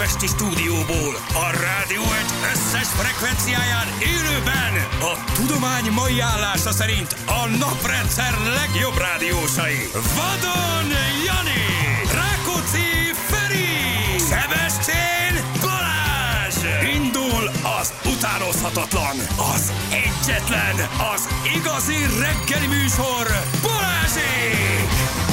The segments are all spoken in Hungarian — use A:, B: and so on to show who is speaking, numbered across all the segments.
A: budapesti stúdióból, a rádió egy összes frekvenciáján élőben a tudomány mai állása szerint a naprendszer legjobb rádiósai. Vadon Jani, Rákóczi Feri, Sebestyén Balázs. Indul az utánozhatatlan, az egyetlen, az igazi reggeli műsor, Balázsék!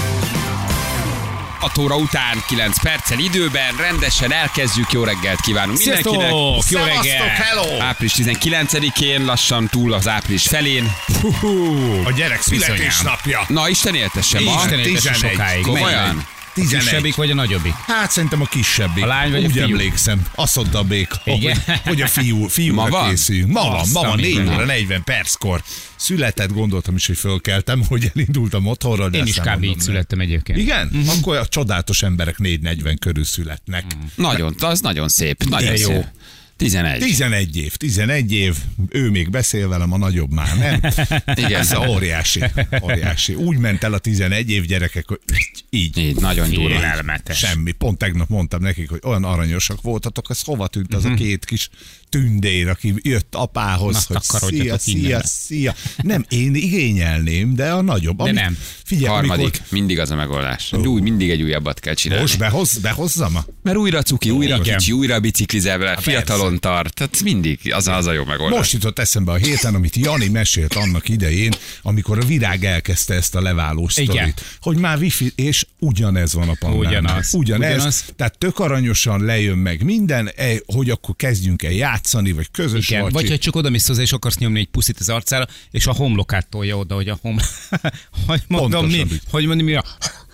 B: 6 óra után 9 perccel időben, rendesen elkezdjük, jó reggelt kívánunk mindenkinek.
C: Jó reggelt!
D: Hello!
B: Április 19-én, lassan túl az április felén.
D: A gyerek születésnapja.
B: Na, Isten éltesse ma.
C: Isten éltesse
D: 11.
C: sokáig.
B: Komolyan?
C: A kisebbik vagy a nagyobbik?
D: Hát szerintem a kisebbik.
C: A lány vagy a
D: úgy
C: fiú?
D: emlékszem. Azt mondta
C: Igen?
D: hogy a fiúra
B: Ma van?
D: készüljünk. Ma van, 4
C: Aztán
D: óra 40 perckor. Született, gondoltam is, hogy fölkeltem, hogy elindultam otthonról. De
C: Én is
D: aztán
C: kb. Így
D: mondom,
C: születtem egyébként.
D: Igen? Akkor a csodálatos emberek 4:40 körül születnek.
B: Nagyon, az nagyon szép. Nagyon
D: jó.
B: szép. 11.
D: 11 év, ő még beszél velem, a nagyobb már, nem?
B: Igen.
D: Ez óriási. Úgy ment el a 11 év gyerekek, hogy így.
B: Nagyon durva.
C: Félelmetes.
D: Semmi. Pont tegnap mondtam nekik, hogy olyan aranyosak voltatok, ez hova tűnt az a két kis tündér, aki jött apához,
C: Na,
D: hogy
C: takarodjatok innen.
D: szia. Nem, én igényelném, de a nagyobb.
C: De nem.
D: Figyelj,
B: Harmadik,
D: amikor...
B: mindig az a megoldás. Mindig egy újabbat kell csinálni.
D: Most behozzam?
B: Mert újra cuki, újra
C: igen.
B: kicsi, újra biciklizel vele, fiatalon tart. Tehát mindig az a jó megoldás.
D: Most jutott eszembe a héten, amit Jani mesélt annak idején, amikor a Virág elkezdte ezt a leválós
C: Igen.
D: sztorit, hogy már wifi, és ugyanez van a Pannánál. Ugyanez. Tehát tök aranyosan lejön meg minden, hogy akkor kezdjünk el játszani, vagy közös
C: Igen.
D: vagy.
C: Vagy hogy csak oda mész hozzá, és akarsz nyomni egy puszit az arcára, és a homlokát tolja oda, hogy a hogy mondom, mi a...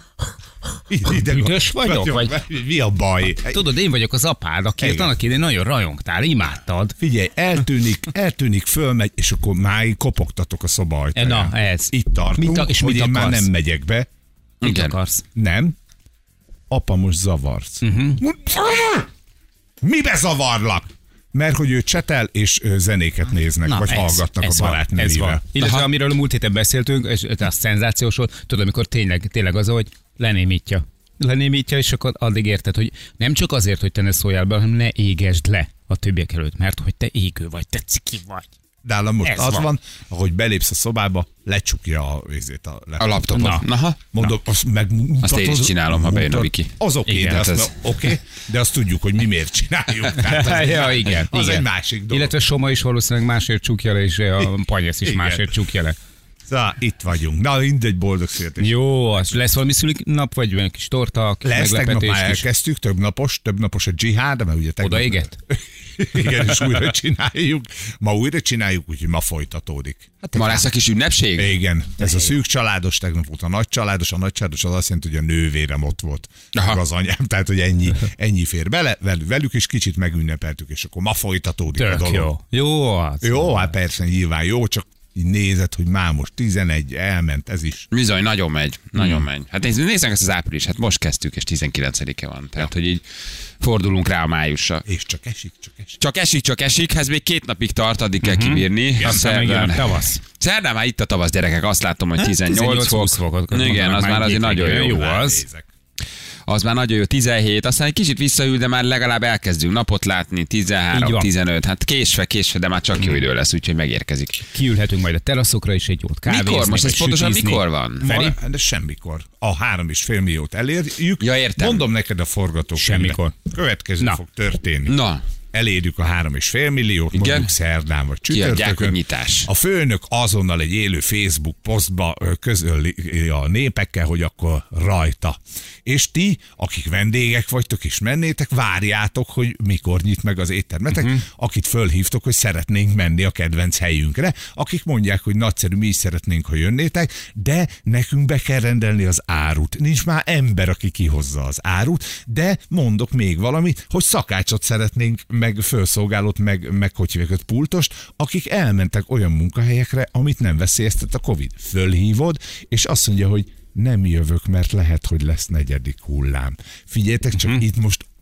C: Üdös vagyok? Vagy...
D: Mi a baj?
C: Tudod, én vagyok az apád, akiért
D: Igen.
C: annak idején nagyon rajongtál, imádtad.
D: Figyelj, eltűnik, fölmegy, és akkor máig kopogtatok a szoba ajtaján.
C: Na, ez.
D: Itt tartunk,
C: És
D: hogy
C: mit
D: én már
C: akarsz?
D: nem megyek be.
C: Mit
B: Igen.
C: akarsz?
D: Nem. Apa, most zavarsz. Mibe zavarlak? Mert hogy ő csetel, és zenéket néznek, vagy hallgatnak a
C: ez
D: barátnőivel.
C: van. Illetve amiről a múlt héten beszéltünk, és az szenzációs volt, tudod, amikor tényleg az, hogy lenémítja, és akkor addig érted, hogy nem csak azért, hogy te ne szóljál be, hanem ne égesd le a többiek előtt, mert hogy te égő vagy, te ciki vagy.
D: Nálam most
C: Ez
D: az
C: van.
D: van, ahogy belépsz a szobába, lecsukja
B: A laptopot.
C: Na.
D: Mondom, azt megmutatod.
B: Azt én is csinálom, ha bejön a Viki.
D: Az oké,
C: Igen,
D: de azt tudjuk, hogy mi miért csináljuk. Tehát az
C: Ja, igen.
D: Az
C: igen.
D: egy másik dolog.
C: Illetve Soma is valószínűleg másért csukja le, és a Panyesz is
D: Igen.
C: másért csukja le.
D: Szóval itt vagyunk. Na, mindegy, boldog születés.
C: Jó, az lesz valami szülinapnap, vagy olyan kis torta,
D: Lesz, tegnap
C: meglepetés
D: már
C: kis...
D: elkezdtük, több napos a dzsihád, mert ugye tegnap...
C: Odaégett?
D: Igen, és újra csináljuk. Ma újra csináljuk, úgyhogy ma folytatódik.
B: Ma lesz a kis ünnepség?
D: Igen, ez a szűk családos, tegnap volt a nagy családos az azt jelenti, hogy a nővérem ott volt, meg az anyám, tehát hogy ennyi fér bele, velük is kicsit megünnepeltük, és akkor ma folytatódik a
C: Tök
D: dolog.
C: jó. Jó az.
D: Jó, hát persze, nyilván jó, csak így nézed, hogy már most 11, elment, ez is.
B: Bizony, nagyon megy. Hát nézzük ezt az április, hát most kezdtük, és 19-e van. Tehát, hogy így fordulunk rá a májusra.
D: És csak esik.
B: Csak esik, ez még 2 napig tart, addig kell kibírni.
C: Aztán megjön a tavasz.
B: Szerdán már itt a tavasz, gyerekek, azt látom, hogy 18
C: 18-20 fokot.
B: Igen, az már azért nagyon jó.
C: Jó az.
D: Nézek.
B: Az már nagyon jó, 17, aztán egy kicsit visszaül, de már legalább elkezdünk napot látni, 13, 15, hát késve, de már csak jó idő lesz, úgyhogy megérkezik.
C: Kiülhetünk majd a teraszokra is egy jót kávézni.
B: Mikor? Most
C: vagy
B: ez pontosan
C: sütizni.
B: mikor van?
C: Feri?
D: De semmikor. A 3,5 milliót elérjük.
B: Ja, értem.
D: Mondom neked a forgatókönyvet.
C: Semmikor.
D: Következő
C: Na.
D: fog történni.
B: Na,
D: Elérjük a 3,5 milliót, mondjuk szerdán vagy
B: kiadják, hogy
D: csütörtökön.
B: nyitás.
D: A főnök azonnal egy élő Facebook posztba közöli a népekkel, hogy akkor rajta. És ti, akik vendégek vagytok és mennétek, várjátok, hogy mikor nyit meg az éttermetek, akit fölhívtok, hogy szeretnénk menni a kedvenc helyünkre, akik mondják, hogy nagyszerű, mi is szeretnénk, ha jönnétek, de nekünk be kell rendelni az árut. Nincs már ember, aki kihozza az árut, de mondok még valamit, hogy szakácsot szeretnénk, meg fölszolgálót, meg hogy hívják őt, pultost, akik elmentek olyan munkahelyekre, amit nem veszélyeztet a Covid. Fölhívod, és azt mondja, hogy nem jövök, mert lehet, hogy lesz 4. hullám. Figyeljetek csak, itt most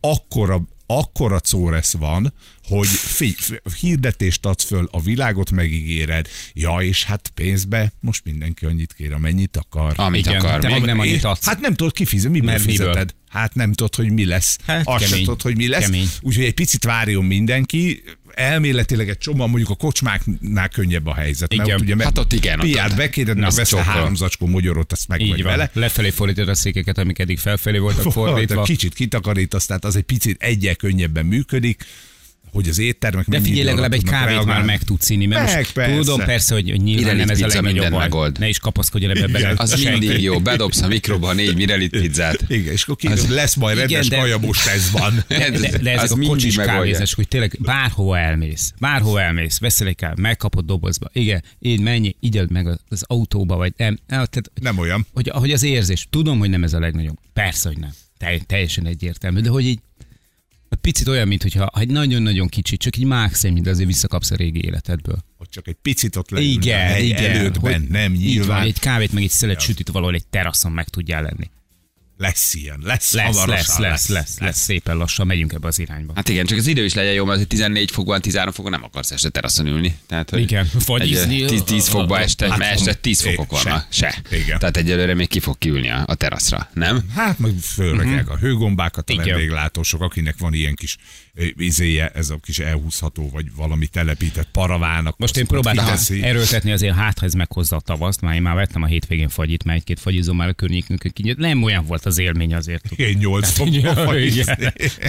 D: akkora córesz van, hogy hirdetést adsz föl, a világot megígéred, ja, és hát pénzbe most mindenki annyit kér, amennyit akar.
B: Amit akar.
C: Te meg nem annyit adsz.
D: Hát nem tudod kifizetni, miből fizeted? Hát nem tudod, hogy mi lesz.
C: Hát
D: azt sem tudod, hogy mi lesz.
C: Kemény.
D: Úgyhogy egy picit várjon mindenki. Elméletileg egy csomó, mondjuk a kocsmáknál könnyebb a helyzet.
C: Igen.
D: Mert ugye
B: Hát ott igen.
D: piát bekéred, meg veszel 3 zacskó mogyorot, azt meg
C: Így
D: vagy
C: van.
D: vele.
C: Lefelé fordítod a székeket, amik eddig felfelé voltak fordítva.
D: Kicsit kitakarítasz, tehát az egy picit egyel könnyebben működik, hogy az éttermek
C: De figyelj, legalább egy kávét már meg tudsz inni, mert most tudom persze, hogy nyilván nem ez a legnagyobb baj.
B: Megold.
C: Ne is kapaszkodj ebbe bele.
B: Az mindig jó, bedobsz a mikroba 4 mirelit pizzát.
D: Igen, és akkor lesz majd rendes kajabos tesztban.
C: De ezek a kocsis kávézás, hogy tényleg bárhova elmész, veszel egy kávét, megkapod dobozba. Igen, így menj, igyad meg az autóba, vagy nem. Tehát,
D: Nem olyan.
C: Hogy az érzés. Tudom, hogy nem ez a legnagyobb. Persze, hogy nem. Teljesen egyértelmű, de hogy így picit olyan, mintha egy nagyon-nagyon kicsit, csak így mágsz de azért visszakapsz a régi életedből.
D: Hogy csak egy picit ott leül
C: Igen,
D: a hely elődben, nem nyilván.
C: Van, egy kávét, meg egy szelet sütit valahol egy teraszon meg tudjál lenni.
D: Lesz ilyen, lesz
C: Szépen lassan megyünk ebbe az irányba.
B: Hát igen, csak az idő is legyen jó, mert 14 fokban, 13 fokban nem akarsz este teraszon ülni. Tehát, hogy
C: Igen, vagy
B: 10 fokban este 10 fokok vannak. Se.
D: Igen.
B: Tehát egyelőre még ki fog kiülni a teraszra, nem?
D: Hát meg fölrakják a hőgombákat a vendéglátósok, akinek van ilyen kis izéje, ez a kis elhúzható, vagy valami telepített paravának.
C: Most én próbáltam erőltetni azért, hát ha ez meghozza a tavaszt, én már vettem a hétvégén fagyit, mert egy-két fagyizom már a környékünkön kinyílt. Nem olyan volt az élmény azért.
D: Én 8 fokban fagyizni.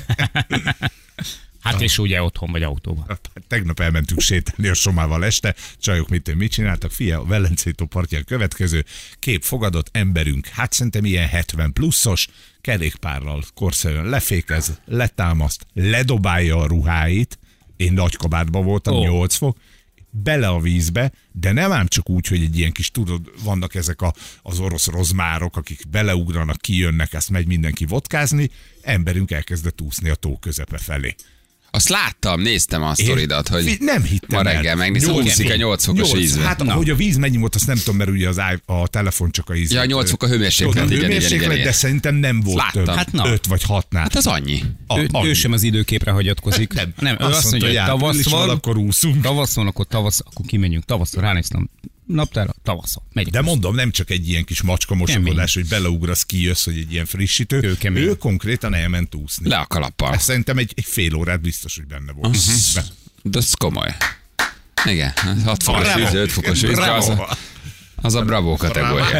C: Hát és ugye otthon vagy autóban.
D: Tegnap elmentünk sétálni a Somával este, csajok mit csináltak? Fia, a Velencétó partján következő kép fogadott emberünk, hát szerintem ilyen 70 pluszos, kerékpárral korszerűen lefékez, letámaszt, ledobálja a ruháit, én nagy kabátban voltam, 8 fok, bele a vízbe, de nem ám csak úgy, hogy egy ilyen kis, tudod, vannak ezek az orosz rozmárok, akik beleugranak, kijönnek, ezt megy mindenki vodkázni, emberünk elkezdett úszni a tó közepe felé.
B: Azt láttam, néztem a sztoridat, hogy
D: nem hittem
B: ma reggel megnézem, úszik a 8 fokos vízbe.
D: Hát, hogy a víz mennyi volt, azt nem tudom, mert ugye a telefon csak a íz.
B: Ja, 8 fok a hőmérséklet, igen.
D: De szerintem nem volt több.
C: Hát
D: 5 vagy 6-nál.
B: Hát az annyi.
C: Ő sem az időképre hagyatkozik. Nem, ő azt mondja, hogy tavasz van,
D: akkor úszunk.
C: Akkor kimenjünk tavaszra, ránéztem naptára, tavaszra.
D: De mondom, nem csak egy ilyen kis macska mosakodás, hogy beleugrasz, kijössz, hogy egy ilyen frissítő. Ő konkrétan elment úszni.
B: Le a kalappal.
D: Szerintem egy fél órát biztos, hogy benne volt.
B: De ez komoly. Igen, 6 fokos víz, 5 fokos víz, az a bravo kategória.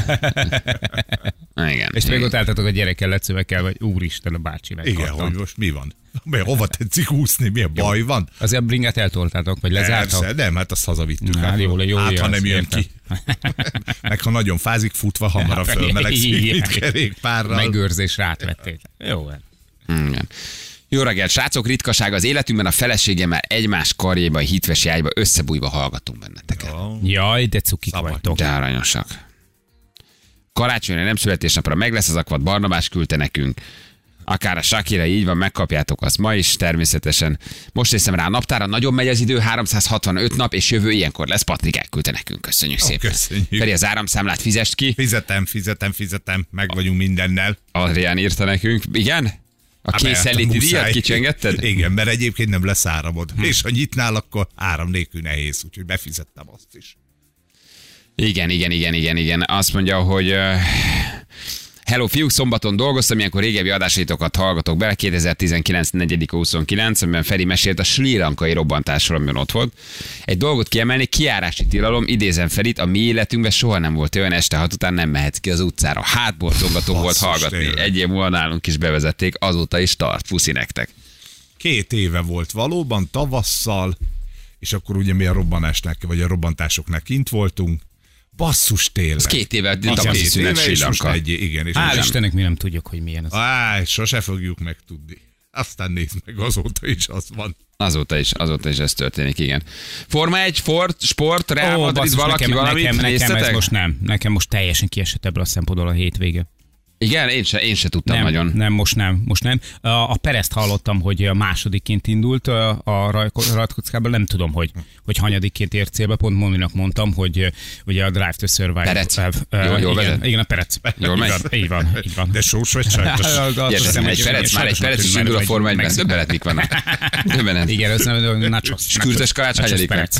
B: Igen.
C: És még ott álltatok a gyerekkel, lecövekkel, vagy úristen, a bácsi meghaltam.
D: Igen, hogy most mi van? Hova tetszik úszni? Milyen baj van?
C: Azért a bringát eltoltátok, vagy lezártak?
D: Persze, nem, hát azt hazavittük.
C: Hát, jó,
D: ha nem jön ki. Meg ha nagyon fázik, futva hamarabb fölmelegszik, mint kerékpárral.
C: Megőrzésre átvették. Jó.
B: Igen. Jó reggelt, srácok, ritkaság az életünkben, a feleségemmel egymás karjéba, hitvesi ágyba összebújva hallgatunk benneteket.
C: Jaj, de cukik vagytok.
B: De aranyosak. Karácsonyra, nem születésnapra meg lesz az akvat, Barnabás küldte nekünk. Akár a Shakira, így van, megkapjátok azt ma is, természetesen. Most néztem rá a naptára, nagyon megy az idő, 365 nap, és jövő ilyenkor lesz. Patrik elküldte nekünk, köszönjük szépen.
D: Köszönjük.
B: Feri, az áramszámlát fizest ki.
D: Fizetem, meg vagyunk mindennel.
B: Adrián írta nekünk, igen? A készenléti díjat kicsengetted?
D: Igen, mert egyébként nem lesz áramod. És ha nyitnál, akkor áram nélkül nehéz, úgyhogy befizettem azt is.
B: Igen. Azt mondja, hogy hello fiúk, szombaton dolgoztam, ilyenkor régebbi adásaitokat hallgatok bele, 2019. 4.29, amiben Feri mesélt a sri lankai robbantásról, amiben ott volt. Egy dolgot kiemelni, kijárási tilalom, idézem Ferit, a mi életünkben soha nem volt olyan este, ha után nem mehetsz ki az utcára. Hátborzongató volt hallgatni. Egy év múlva nálunk is bevezették, azóta is tart. Puszi nektek. 2
D: éve volt valóban, tavasszal, és akkor ugye mi a robbanásnál, vagy a robbantásoknál kint voltunk. Basszus, tényleg.
B: Ez 2 éve tavaszi szünet Sri Lanka.
D: Igen,
C: hál' Istennek mi nem tudjuk, hogy milyen az.
D: Sose fogjuk megtudni. Aztán nézd meg, azóta is az van.
B: Azóta is ez történik, igen. Forma 1, sport, Real Madrid, valaki valamit néztetek?
C: Nekem ez most nem. Nekem most teljesen kiesett ebből a szempontból a hétvége.
B: Igen, én se tudtam nagyon.
C: Nem, most nem. A Perezt hallottam, hogy másodikként indult a rajtkockában, nem tudom, hogy hanyadikként ért célba, pont Moninak mondtam, hogy ugye a Drive to Survive.
B: Perec. Jól vezet?
C: Igen, a Perec.
B: Jól megy?
C: Így van.
D: De sós vagy sajtos?
B: Már egy Perec is indul a Forma 1-ben. Döbbenet mik vannak. Döbbenet.
C: Igen, ez nem nachos.
B: Skürtös kalács hagyadik
C: Perec.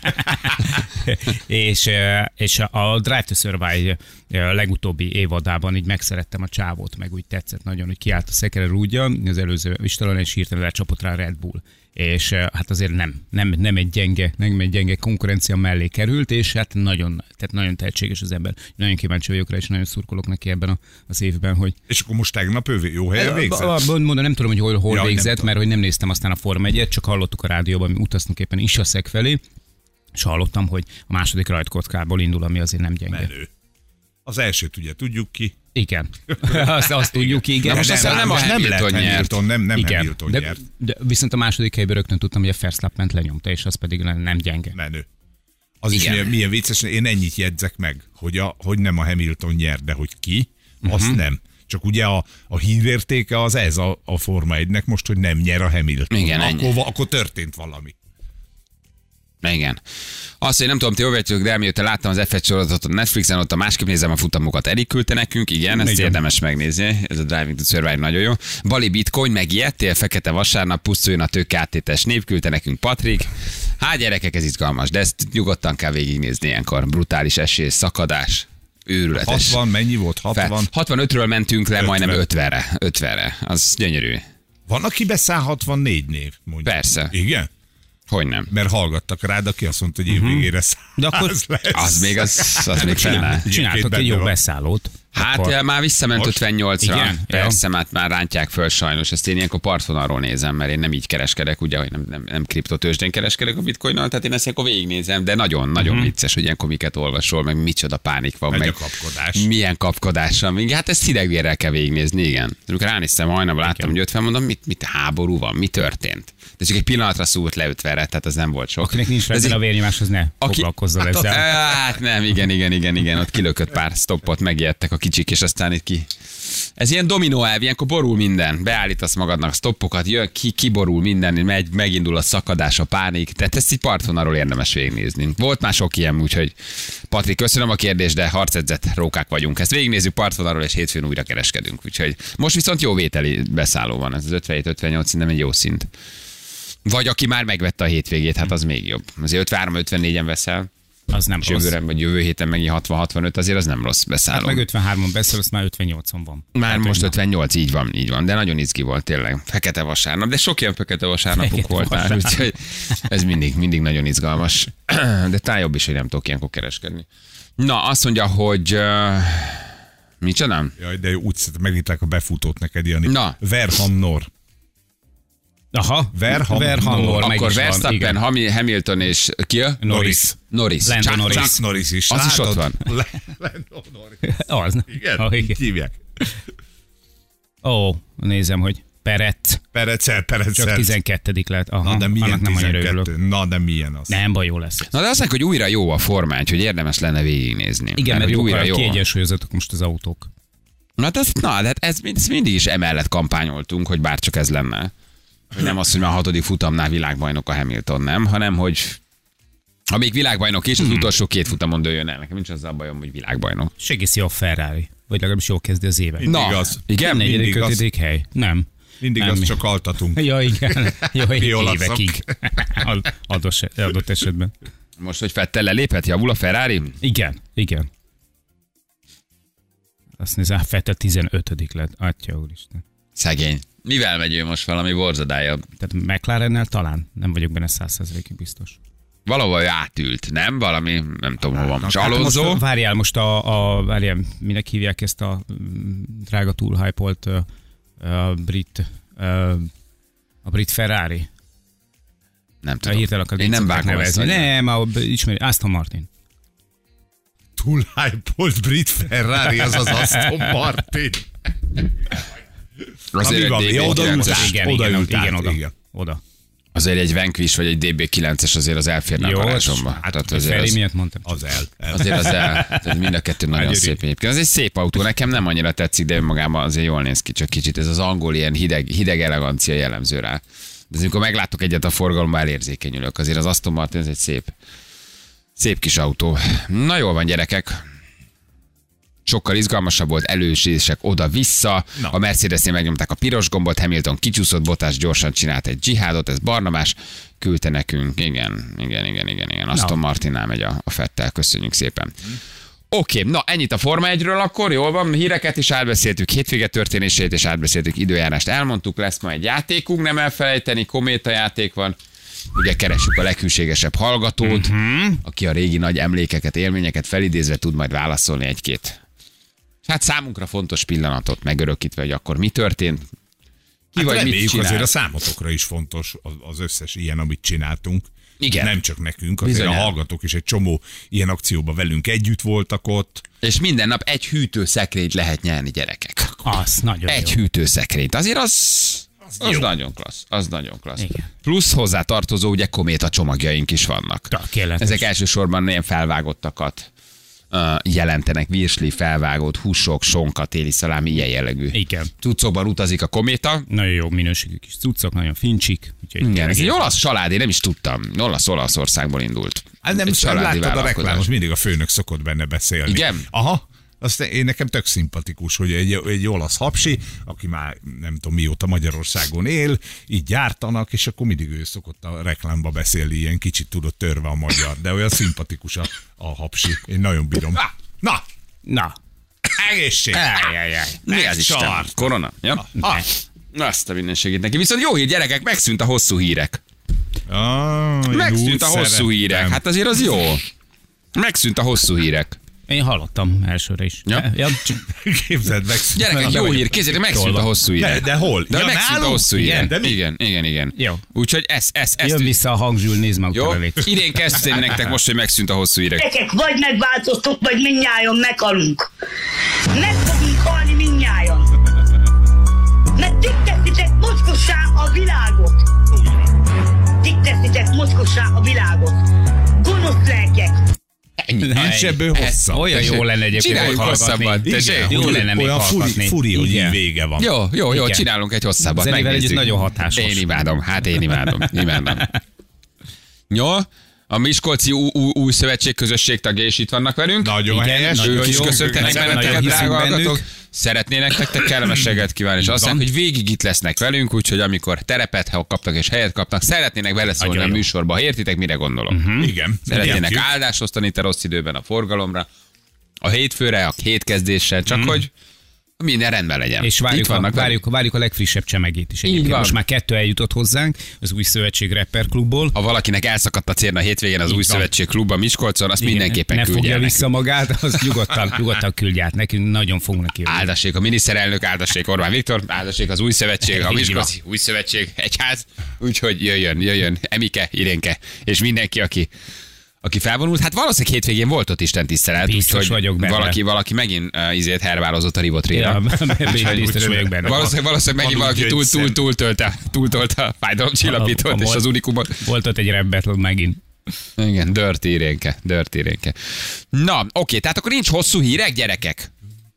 C: És a Drive to Survive legutóbbi évadában így megszerettem a csávót, meg úgy tetszett nagyon, hogy kiállt a szekere rúdja, az előző istalon, és hirtelen lecsapott rá Red Bull. És hát azért nem egy gyenge konkurencia mellé került, és hát nagyon tehetséges az ember. Nagyon kíváncsi vagyok rá, és nagyon szurkolok neki ebben az évben, hogy...
D: És akkor most tegnap ő jó helyen végzett?
C: Mondom, nem tudom, hogy hol végzett, mert hogy nem néztem aztán a Forma 1-et, csak hallottuk a rádióban, mi utaztunk éppen Isaszeg felé, és hallottam, hogy a második rajtkockából indul, ami azért nem gyenge.
D: Menő. Az elsőt ugye tudjuk ki.
C: Igen. Azt tudjuk, igen.
B: Most aztán nem a Hamilton nyert.
D: Nem
C: igen.
D: Hamilton nyert.
C: De viszont a második helyben rögtön tudtam, hogy a Verstappent lenyomta, és az pedig nem gyenge.
D: Menő. Az
B: igen.
D: is milyen vicces, én ennyit jegyzek meg, hogy nem a Hamilton nyert, de hogy ki, azt nem. Csak ugye a hírértéke az ez a Forma 1-nek most, hogy nem nyer a Hamilton.
B: Igen,
D: akkor történt valami.
B: Igen. Azt, hogy nem tudom, ti jól vetjük, de mióta láttam az F1 sorozatot a Netflixen, ott a másképp nézem a futamokat. Erik küldte nekünk, igen, ezt érdemes megnézni. Ez a Driving to Survive nagyon jó. Bali Bitcoin, megijedtél, fekete vasárnap, pusztuljon a tőke áttétes nép, küldte nekünk Patrik. Hát gyerekek, ez izgalmas, de ezt nyugodtan kell végignézni ilyenkor. Brutális esés, szakadás. Őrületes.
D: 60, mennyi volt? 60?
B: 65-ről mentünk le 50. Majdnem 50-re. Az gyönyörű.
D: Van, aki beszáll 64 név, mondjuk.
B: Persze.
D: Igen?
B: Hogy nem?
D: Mert hallgattak rád, aki azt mondta, hogy évvégére 100
C: De akkor
D: lesz.
B: Az még fennáll.
C: Csináltok egy jó beszállót.
B: Hát akkor... már visszament 58-ra.
C: Igen?
B: Persze, már rántják föl sajnos. Ezt én ilyenkor partvonalról nézem, mert én nem így kereskedek, ugye, hogy nem kriptotőzsdén kereskedek a bitcoinnal, tehát én ezt ilyenkor végignézem, de nagyon vicces, hogy ilyenkor miket olvasol, meg micsoda pánik van, meg
D: a kapkodás.
B: Milyen kapkodás van. Hát ezt hidegvérrel kell végignézni, igen. Amikor ránéztem hajnap, láttam, hogy 50, mondom, mit háború van, mi történt? De csak egy pillanatra szúrt le 50-re, tehát az nem volt sok.
C: Akinek nincs rendben a vérnyomás, az ne foglalkozzon ezzel.
B: Hát nem, igen, ott kilökött pár stoppot, megijedtek a kicsik, és aztán itt ki. Ez ilyen dominó elv, ilyenkor borul minden. Beállítasz magadnak stoppokat, jön kiborul minden, megindul a szakadás, a pánik. Tehát ezt így partvonalról érdemes végignézni. Volt már sok ilyen, úgyhogy Patrik, köszönöm a kérdést, de harcedzett rókák vagyunk. Ezt végignézzük partvonalról, és hétfőn újra kereskedünk. Úgyhogy most viszont jó vételi beszálló van. Ez az 57-58 szinte egy jó szint. Vagy aki már megvette a hétvégét, hát az még jobb. Azért 53-54-en veszel.
C: Az nem rossz.
B: Vagy jövő héten megint 60-65, azért az nem rossz beszálló.
C: Hát meg 53-on beszél, azt már 58-on van.
B: Már hát most 58, így van, de nagyon izgi volt tényleg. Fekete vasárnap, de sok ilyen fekete vasárnapok volt már, úgyhogy ez mindig nagyon izgalmas. De talán jobb is, hogy nem tudok ilyenkor kereskedni. Na, azt mondja, hogy... Micsoda?
D: Jaj, de úgy megírták a befutót neked, Jani.
B: Na.
D: Verhamnor.
C: Aha,
B: Verhamnor. Akkor Verstappen, Hamilton és ki?
C: Norris.
D: Chuck Norris is.
B: Az is ott van.
D: Lando Norris.
C: Az.
D: Igen, hívják.
C: Ó, nézem, hogy
D: Perecel.
C: Csak 12. lett. Aha,
D: na, de milyen
C: nem
D: 12? Na, de milyen az?
C: Nem baj, jó lesz.
B: Na, de azt mondják, hogy újra jó a formány, hogy érdemes lenne végignézni.
C: Igen, mert
B: újra jó.
C: Kiegyensúlyozatok most az autók.
B: De ezt mindig is emellett kampányoltunk, hogy bárcsak ez lenne. Hogy nem az, hogy már a 6. futamnál világbajnok a Hamilton, nem, hanem hogy ha még világbajnok is, az utolsó 2 futamon dőljön el. Nekem nincs azzal bajom, hogy világbajnok.
C: És egész jó a Ferrari. Vagy legalábbis jól kezdi az évet.
D: Mindig az.
B: Igen?
C: Negyedik, 5. hely. Nem.
D: Mindig
C: nem.
D: azt csak altatunk.
C: Ja, igen. Jó, évekig. Adott esetben.
B: Most, hogy Vettel lelépett, javul a Ferrari?
C: Igen. Azt nézem, Vettel 15. lett. Atya úristen.
B: Szegény. Mivel megy ő most, valami borzadája?
C: Tehát McLarennel talán? Nem vagyok benne 100%-ig biztos.
B: Valahol átült, nem? Valami, nem tudom hova. Alonso?
C: Várjál, most várjál, minek hívják ezt a drága túlhypolt a brit Ferrari?
B: Nem tudom.
C: Én nem vágom nevezni. Nem, ismeri, Aston Martin.
D: Túlhypolt brit Ferrari, az Aston Martin.
B: Azért
D: oda.
C: Igen.
B: A Azért egy Vanquish vagy egy DB9-es azért az elférne a garázsomba.
C: Hát Feri miatt mondtam.
B: Azért az el. Tehát mind a kettő nagyon szép egyébként. Az egy szép autó, nekem nem annyira tetszik, de önmagában azért jól néz ki, csak kicsit ez az angol ilyen hideg elegancia jellemző rá. De amikor meglátok egyet a forgalomban, elérzékenyülök. Azért az Aston Martin ez egy szép kis autó. Na jól van, gyerekek. Sokkal izgalmasabb volt, előzések oda-vissza. A Mercedesnél megnyomták a piros gombot, Hamilton kicsúszott, Bottas gyorsan csinált egy dzsihádot, ez Barnabás küldte nekünk. Igen. Aston Martinnál megy a Fettel, köszönjük szépen. Oké, na ennyit a Forma 1-ről akkor, jól van, híreket is átbeszéltük, hétvége történéseit is átbeszéltük, időjárást elmondtuk, lesz ma egy játékunk, nem elfelejteni, kométa játék van. Ugye keressük a leghűségesebb hallgatót, aki a régi nagy emlékeket, élményeket felidézve tud majd válaszolni egy-két. Hát számunkra fontos pillanatot megörökítve, hogy akkor mi történt. Ki vagy mit csinál.
D: Azért a számotokra is fontos az összes ilyen, amit csináltunk.
B: Igen.
D: Nem csak nekünk, azért a hallgatók is egy csomó ilyen akcióban velünk együtt voltak ott.
B: És minden nap egy hűtőszekrényt lehet nyerni, gyerekek.
C: Az nagyon
B: egy
C: jó.
B: hűtőszekrényt. Azért az nagyon klassz. Az nagyon klassz.
C: Igen.
B: Plusz hozzá tartozó, ugye kométa csomagjaink is vannak.
C: Tökéletes.
B: Ezek elsősorban ilyen felvágottakat jelentenek, virsli, felvágott, húsok, sonka, téli szalámi, ilyen jellegű.
C: Igen.
B: Cuccokban utazik a kométa.
C: Nagyon jó minőségű kis cuccok, nagyon fincsik.
B: Igen, ez egy olasz család, én nem is tudtam. Olaszországból indult.
D: Hát nem láttad a reklámot, mindig a főnök szokott benne beszélni.
B: Igen?
D: Aha. Azt én nekem tök szimpatikus, hogy egy olasz hapsi, aki már nem tudom mióta Magyarországon él, így gyártanak, és akkor mindig ő szokott a reklámba beszélni, ilyen kicsit tudott törve a magyar, de olyan szimpatikus a hapsi. Én nagyon bírom. Na. Egészség.
B: Mi az Isten? Korona? Ja? Na, azt a mindenségét neki. Viszont jó hír, gyerekek, megszűnt a hosszú hírek. Megszűnt a hosszú hírek. Hát azért az jó. Megszűnt a hosszú hírek.
C: Én hallottam elsőre is.
B: Ja?
D: Képzeld meg.
B: Gyerekek, jó hír, kézzétek, megszűnt a hosszú hírek.
D: De hol?
B: De megszűnt a hosszú hírek.
C: Igen.
B: Igen.
C: Jó.
B: Úgyhogy ezt
C: jön vissza a hangzsűl, nézd meg
B: jó?
C: utána.
B: Idén kezdtem nektek most, hogy megszűnt a hosszú hírek.
E: Gyerekek, vagy megváltoztok, vagy mindnyájan meghalunk. Meg fogunk halni mindnyájan. Mert ti teszitek mocskossá a világot. Ti teszitek mocskossá a világot. Gonosz lelkek.
D: Nincs ebből hosszabb.
C: Olyan jó lenne egyébként
B: csináljuk hosszabban.
C: Jó lenne még
D: olyan
C: hallgatni.
D: furi, hogy így vége van.
B: Jó,
C: Igen.
B: csinálunk egy hosszabbat.
C: Zenével együtt
B: Megnézzük.
C: nagyon hatásos.
B: Én imádom. Jó, a Miskolci új szövetség közösség tagjai is itt vannak velünk.
D: Nagyon helyes.
B: Ők is
C: jó.
B: köszöntenek
C: Nagyon
B: benneteket,
C: hiszünk
B: drága
C: bennük.
B: hallgatók. Szeretnének nektek kellemességet kívánni, és azt mondják, hogy végig itt lesznek velünk, úgyhogy amikor terepet kaptak és helyet kapnak, szeretnének beleszólni
C: Nagyon
B: a
C: jó.
B: műsorba. Értitek, mire gondolok?
D: Igen.
B: Szeretnének
D: Értjük.
B: áldást osztani te rossz időben a forgalomra, a hétfőre, a hétkezdésre, csak hogy minden rendben legyen.
C: És
B: Itt vannak velünk.
C: várjuk a legfrissebb csemegét is.
B: Így
C: Egyébként.
B: van.
C: Most már 2 eljutott hozzánk az új szövetség rapper klubból.
B: Ha valakinek elszakadt a cérna hétvégén az új
C: van.
B: szövetség klubban Miskolcon, azt
C: Igen,
B: mindenképpen
C: ne
B: küldje
C: fogja
B: el
C: vissza
B: nekünk.
C: magát, az nyugodtan küldj át nekünk, nagyon fogunk neki jönni.
B: Áldassék a miniszterelnök, áldassék Orbán Viktor, áldassék az új szövetség, a
C: Így
B: Miskolci új szövetség, egyház. Úgyhogy jöjjön Emike, Irénke, és mindenki, aki felvonult. Hát valószínűleg hétvégén volt ott Isten tisztelet,
C: Biztos
B: úgyhogy
C: vagyok benne.
B: valaki megint hervározott a Rivotrére.
C: Biztos vagyok benne.
B: Valószínűleg megint valaki túltolta a fájdalomcsillapítót és az unikumot.
C: Volt ott egy rebbet megint.
B: Igen, Dirty Irénke. Na, oké, tehát akkor nincs hosszú hírek, gyerekek?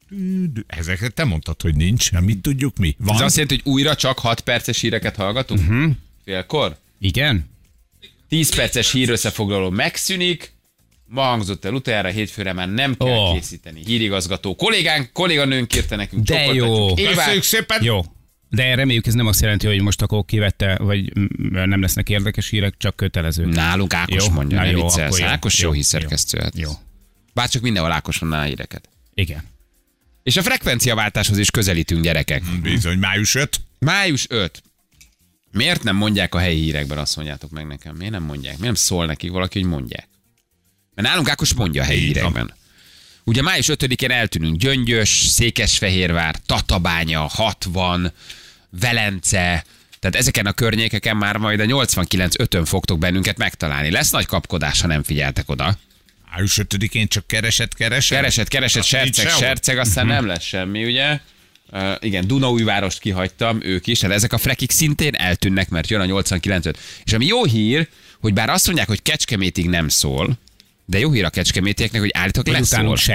D: Ezeket te mondtad, hogy nincs. Hát mit tudjuk mi? Van?
B: Ez azt jelenti, hogy újra csak 6 perces híreket hallgatunk? Félkor?
C: Igen?
B: 10 perces hírösszefoglaló megszűnik, ma hangzott el utoljára, hétfőre már nem kell készíteni. Hírigazgató kolléganőnk írta nekünk.
C: De jó.
D: Köszönjük szépen.
C: Jó. De reméljük ez nem azt jelenti, hogy most akkor kivette, vagy nem lesznek érdekes hírek, csak kötelező.
B: Nálunk Ákos
C: Jó,
B: mondja,
C: na
B: ne
C: jó,
B: viccelsz.
C: akkor jó.
B: Ákos jó
C: Jó,
B: hírszerkesztő. Hát.
C: Jó.
B: Bárcsak mindenhol Ákos mondaná a híreket.
C: Igen.
B: És a frekvenciaváltáshoz is közelítünk, gyerekek.
D: Bizony, május 5.
B: Május 5. Miért nem mondják a helyi hírekben, azt mondjátok meg nekem? Miért nem mondják? Miért nem szól nekik valaki, hogy mondják? Mert nálunk Ákos mondja a helyi hírekben. Ugye május 5-én eltűnünk Gyöngyös, Székesfehérvár, Tatabánya, 60, Velence, tehát ezeken a környékeken már majd a 89-5-ön fogtok bennünket megtalálni. Lesz nagy kapkodás, ha nem figyeltek oda.
D: Május 5-én csak keresett.
B: Keresett,
D: Nincs sehol.
B: serceg, aztán nem lesz semmi, ugye? Igen, Dunaújvárost kihagytam, ők is. Hát ezek a frekik szintén eltűnnek, mert jön a 89-öt. És ami jó hír, hogy bár azt mondják, hogy Kecskemétig nem szól, de jó hír a kecskemétieknek, hogy állítólag leszól.
C: Se.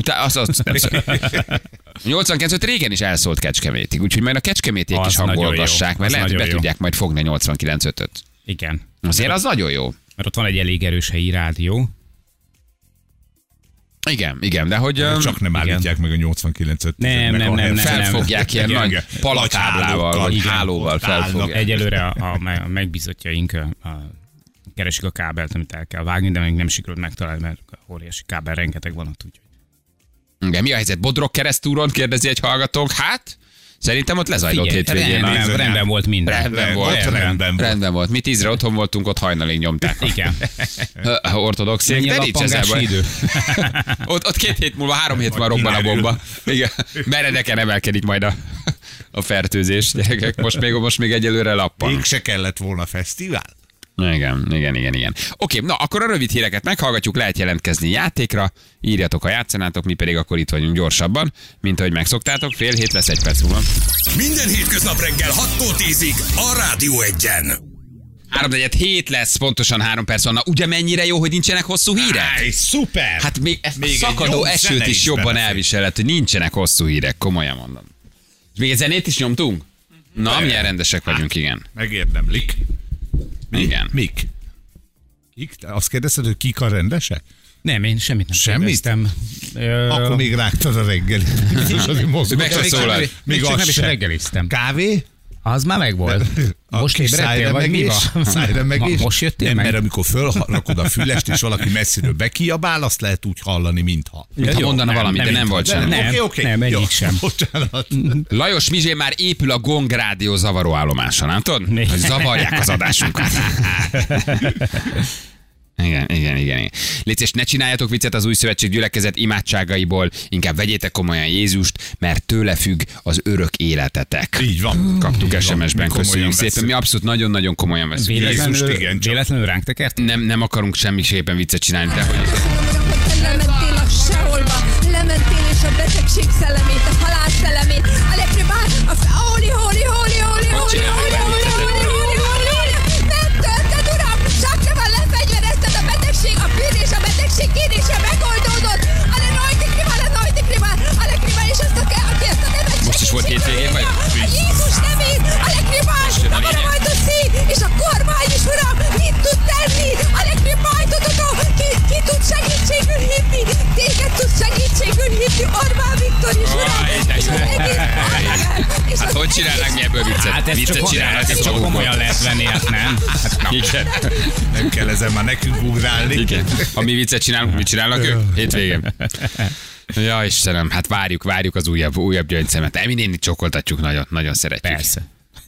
B: A 89-öt régen is elszólt Kecskemétig, úgyhogy majd a kecskemétiek
C: Az
B: is hangolgassák,
C: nagyon jó.
B: mert
C: Az
B: lehet, hogy be
C: nagyon jó.
B: tudják majd fogni a 89-öt.
C: Igen.
B: Azért az nagyon jó.
C: Mert ott van egy elég erős helyi rádió.
B: Igen, de hogy
D: Csak nem állítják meg a 89-öt.
C: Nem.
B: felfogják ilyen
D: Igen,
B: nagy
D: igen.
B: palatáblával, vagy
D: Igen,
B: hálóval
D: ott állnak.
B: felfogják.
C: Egyelőre a megbízottjaink keresik a kábelt, amit el kell vágni, de még nem sikerült megtalálni, mert óriási kábel rengeteg van ott. Úgyhogy.
B: Igen, mi a helyzet? Bodrog keresztúron, kérdezi egy hallgatónk. Hát, szerintem ott lezajlott hétvégén.
C: Rendben volt minden.
B: Rendben volt. Rendben volt. Mi 10-re otthon voltunk, ott hajnalig nyomták.
C: Igen.
B: Ortodoxék, de nincs ezzel
C: idő.
B: ott 2 hét múlva, 3 hét múlva robban a bomba. Igen. Meredeken emelkedik majd a fertőzés. Gyerekek, most még egyelőre lappan.
D: Még se kellett volna fesztivál.
B: Igen. Oké, na akkor a rövid híreket meghallgatjuk, lehet jelentkezni játékra, írjatok, ha játszanátok, mi pedig akkor itt vagyunk gyorsabban, mint ahogy megszoktátok, 6:30 lesz 1 perc múlva.
A: Minden hétköznap reggel 6-tól 10-ig a Rádió 1-en.
B: 3:47 lesz, pontosan 3 perc van. Na, ugye mennyire jó, hogy nincsenek hosszú hírek?
D: Szuper!
B: Hát még ezt
D: Még
B: a
D: egy
B: szakadó
D: jó
B: esőt
D: zene
B: is
D: is
B: jobban
D: belefér.
B: elviselhet, hogy nincsenek hosszú hírek, komolyan mondom. Még egy zenét is nyomtunk? Na, milyen rendesek vagyunk, igen.
D: Megérdemlik.
B: Igen.
D: Mik? Kik? Te azt kérdezted, hogy kik a rendesek?
C: Nem, én semmit nem
D: Semmit?
C: kérdeztem.
D: Akkor még rágtad a reggelit.
B: Meg se szólal.
C: Még csak
D: az
C: nem is
D: se.
C: reggeliztem.
D: Kávé?
C: Az már megvolt. Most ébredtél, vagy mi van?
D: Szájremegés?
C: Most jöttél
D: nem,
C: meg?
D: mert amikor fölrakod a fülest, és valaki messziről bekiabál, azt lehet úgy hallani, mintha.
B: Mintha mondana valamit, de nem volt semmi.
C: Nem,
D: Oké.
C: nem,
D: Jó,
C: egyik sem.
D: Bocsánat.
B: Lajos Mizsé már épül a Gong Rádió zavaró állomása, látod?
C: Mi?
B: Hogy zavarják az adásunkat. Igen. Légy ne csináljatok viccet az új szövetség gyülekezet imádságaiból, inkább vegyétek komolyan Jézust, mert tőle függ az örök életetek.
D: Így van.
B: Kaptuk
D: Így van.
B: SMS-ben,
D: Mi komolyan
B: köszönjük szépen.
D: vesszük.
B: Mi abszolút nagyon-nagyon komolyan veszünk.
D: Jézust, igen, csak.
C: Véletlenül ránk tekertél?
B: Nem akarunk semmiképpen viccet csinálni, de hogy...
F: Lementél a seholba, lementél és a betegség szellemét, a halál szellemét, a lepribát, hóli, nem tölted, uram, csak nem a lefegyverezted a betegség, a bűn és a betegség kérdése megoldódott, a lekribál, és azt aki ezt a nevet
B: Most is volt hétvégén, vagy?
F: a Jézus nevét, a lekribál,
B: jön a
F: a
B: lényeg.
F: majd a szív, és a kormány is, uram, mit tud tenni, a lekribál, ki tud segítségül hívni, téged tud segítségül hívni, Orbán Viktor is, uram, és az egész parlament, és
B: Hát
F: az
B: hogy csinálnak mi ebből viccet?
C: Hát ezt
B: Viccet csinálnak,
C: ezt
B: és
C: csak
B: magukból.
C: komolyan lehet venni, hát nem. Hát, na.
B: Igen.
D: Nem kell ezen már nekünk ugrálni.
B: Igen. Ha mi viccet csinálunk, mit csinálnak ők? Hétvégén. Ja, Istenem, hát várjuk az újabb gyöngyszemet. Emi néni csokoltatjuk, nagyon szeretjük.
C: Persze.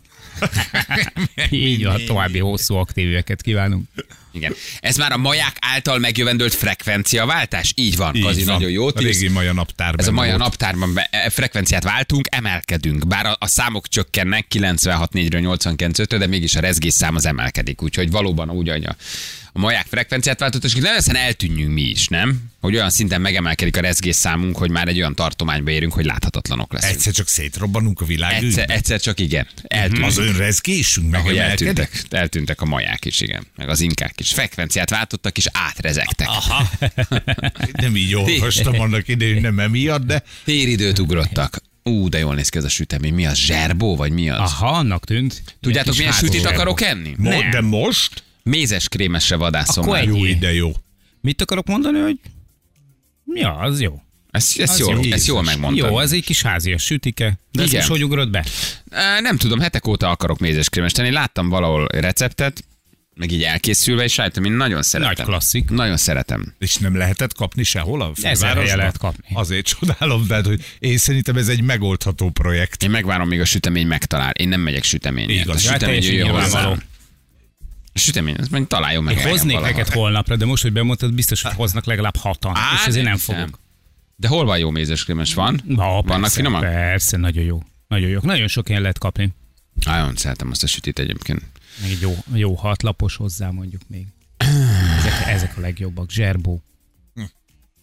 C: Így van, további hosszú aktív éveket kívánunk.
B: Igen. Ez már a maják által megjövendőlt frekvenciaváltás? Így van,
D: Így
B: Kazi,
D: van.
B: nagyon jó.
D: A régi Maja naptárban.
B: Ez a Maja
D: volt.
B: naptárban frekvenciát váltunk, emelkedünk. Bár a számok csökkennek 96.4-ről 89.5-re, de mégis a rezgés szám az emelkedik. Úgyhogy valóban úgy, hogy a maják frekvenciát váltott, és nagyon eltűnjünk mi is, nem? Hogy olyan szinten megemelkedik a rezgés számunk, hogy már egy olyan tartományba érünk, hogy láthatatlanok leszünk.
D: Egyszer csak szétrobbanunk a világűrben.
B: Egyszer csak igen. Eltűnünk.
D: Az önrezgésünk
B: Ahogy
D: megemelkedik.
B: eltűntek a maják is, igen. Meg az inkák is. Frekvenciát váltottak és átrezegtek.
D: Aha. Nem így olvastam annak idején, nem emiatt, de
B: Téridőt ugrottak. De jól néz ki ez a sütemény. Mi az? Zserbó, vagy mi az?
C: Aha, annak tűnt.
B: Tudjátok, milyen
C: Kis
B: sütit
C: hátulról.
B: akarok enni?
C: Nem.
D: de most?
B: Mézes krémesre vadászom.
C: Akkor
B: már.
C: egy-
D: Jó ide, jó.
C: Mit akarok mondani, hogy ja, az jó.
B: Ezt
C: Az
B: jól,
C: jó.
B: ezt jól megmondtad.
C: Jó, ez egy kis házias sütike. De ez
B: Igen.
C: most hogy ugrott be?
B: Nem tudom, hetek óta akarok mézes krémest tenni. Láttam valahol receptet, meg így elkészülve, és rájöttem, én nagyon szeretem.
C: Nagy klasszik.
B: Nagyon szeretem.
D: És nem lehetett kapni sehol a
C: Ezer
D: fővárosban?
C: helyen lehet kapni.
D: Azért csodálom, tehát, hogy én szerintem ez egy megoldható projekt.
B: Én megvárom, még a sütemény megtalál. Én nem megyek süteményért.
D: Igaz.
B: A sütemény
C: teljesen
B: jöjjön
C: nyilvánvaló.
B: hozzám. A sütemény, ezt meg találjon meg.
C: Én
B: engem
C: hoznék
B: valahol.
C: neked holnapra, de most, hogy bemondtad, biztos, hogy hoznak legalább 6-an. És ezért nem fogok.
B: De hol van jó mézes krémes? Van? Vannak
C: persze,
B: finomak?
C: Persze, nagyon jó. Nagyon jó. Nagyon sok ilyen lehet kapni.
B: Nagyon szeretem azt a sütit egyébként.
C: Meg egy jó 6 lapos hozzá mondjuk még. Ezek a legjobbak. Zserbó.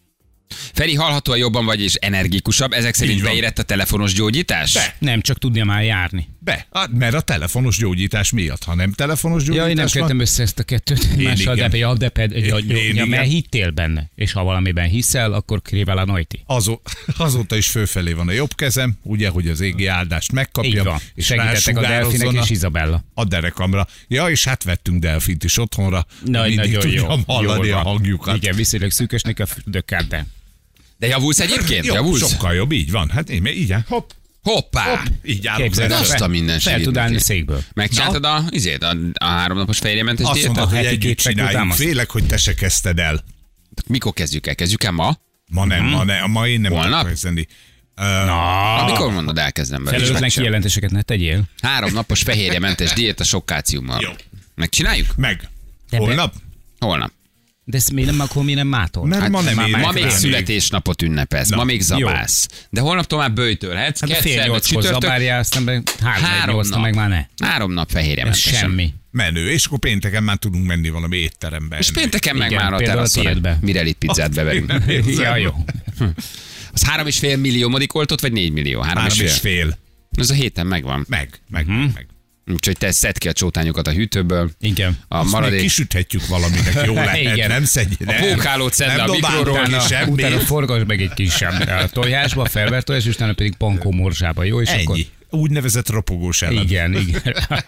B: Feri, hallhatóan jobban vagy és energikusabb. Ezek szerint
D: Így van.
B: beérett a telefonos gyógyítás?
C: Nem, csak tudnia már járni.
D: Mert a telefonos gyógyítás miatt, ha nem telefonos gyógyítás
C: Ja, én nem követem össze ezt a kettőt egymással,
D: igen.
C: mert hittél benne. És ha valamiben hiszel, akkor krivel a najti.
D: Azóta is fölfelé van a jobb kezem, ugye, hogy az égi áldást
C: Így
D: megkapjam,
C: van.
D: és
C: Segítettek a Delfinek
D: rásugározzon
C: és Izabella.
D: a derekamra. Ja, és hát vettünk Delfint is otthonra. Mindig
C: Nagyon jó.
D: tudjam hallani
C: Jól
D: a
C: van.
D: hangjukat.
C: Igen, viszonylag szűkösnek a fürdőkát, de
B: De javulsz egyébként?
D: Jó,
B: Javulsz?
D: sokkal jobb, így van. Hát én így áll. Hopp,
B: Hoppá!
D: így állok.
C: Képzeld el,
D: le.
B: Azt a minden
C: fel tud állni székből.
B: Megcsináltad a 3 napos fehérjementes
D: Azt
B: diétát?
D: mondod, hogy
C: heti
D: együtt
C: két fekvő
D: csináljuk.
C: támaszt.
D: Félek, hogy te se kezdted el.
B: Mikor kezdjük el? Kezdjük el ma?
D: Ma én nem
B: Holnap?
D: tudok kezdeni.
B: Amikor mondod, elkezdem be.
C: Felelőtlen kijelentéseket ne tegyél.
B: 3 napos fehérjementes diéta sok kálciummal.
D: Jó.
B: Megcsináljuk?
D: Meg.
C: De
D: Holnap?
B: Holnap.
C: De ezt miért nem, akkor miért nem mától?
D: Mert ma nem
B: ma
D: érek
B: még
D: rá
B: születésnapot ünnepelsz,
D: Na,
B: ma még zabálsz. De holnaptól már böjtölhetsz.
C: Hát fél 8-kor zabárjál, aztán meg 3-8 meg már ne.
B: 3 nap
C: Ez
B: fehérjementesen.
C: semmi.
D: Menő, és akkor pénteken már tudunk menni valami étterembe.
B: És
D: enni.
B: pénteken meg
C: Igen,
B: már a
C: például a
B: teraszon
C: tiédbe.
B: egy Mirelit pizzát beverünk.
C: Ja, jó.
B: Az 3,5 milliómodik oltott, vagy 4 millió? 3,5.
D: 3,5.
B: Ez a héten megvan.
D: Meg.
B: Úgyhogy te szedd ki a csótányokat a hűtőből.
C: Igen.
B: A
D: Azt még
B: maradék
D: kisüthetjük valaminek, jó lehet,
C: Igen.
D: nem szedj.
B: a pókhálót szedd le a mikroról.
C: Utána forgass meg egy kis a tojásba, felvert tojás, és utána pedig pankó morzsába, jó? És akkor...
D: Ennyi. Úgynevezett ropogós ellen.
C: Igen.